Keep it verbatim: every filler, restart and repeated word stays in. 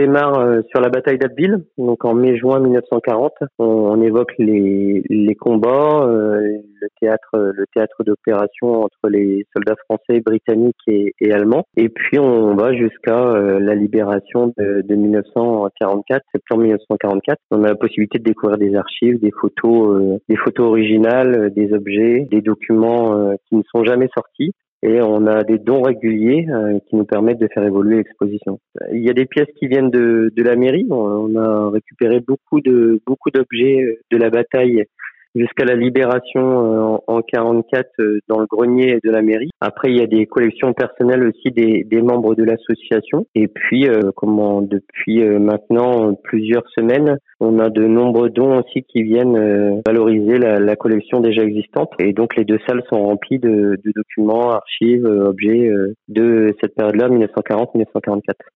démarre euh, sur la bataille d'Abbeville, donc en mai-juin mille neuf cent quarante. On, on évoque les, les combats, euh, le théâtre, le théâtre d'opération entre les soldats français, britanniques et, et allemands. Et puis on va jusqu'à euh, la libération de, de mille neuf cent quarante-quatre, septembre mille neuf cent quarante-quatre. On a la possibilité de découvrir des archives, des photos, euh, des photos originales, euh, des objets, des documents euh, qui ne sont jamais sortis. Et on a des dons réguliers euh, qui nous permettent de faire évoluer l'exposition. Il y a des pièces qui viennent de, de la mairie. On a récupéré beaucoup de beaucoup d'objets de la bataille jusqu'à la libération euh, en quarante-quatre euh, dans le grenier de la mairie. Après, il y a des collections personnelles aussi des, des membres de l'association. Et puis, euh, comment depuis euh, maintenant plusieurs semaines, on a de nombreux dons aussi qui viennent euh, valoriser la, la collection déjà existante. Et donc, les deux salles sont remplies de, de documents, archives, euh, objets euh, de cette période-là, mille neuf cent quarante à mille neuf cent quarante-quatre.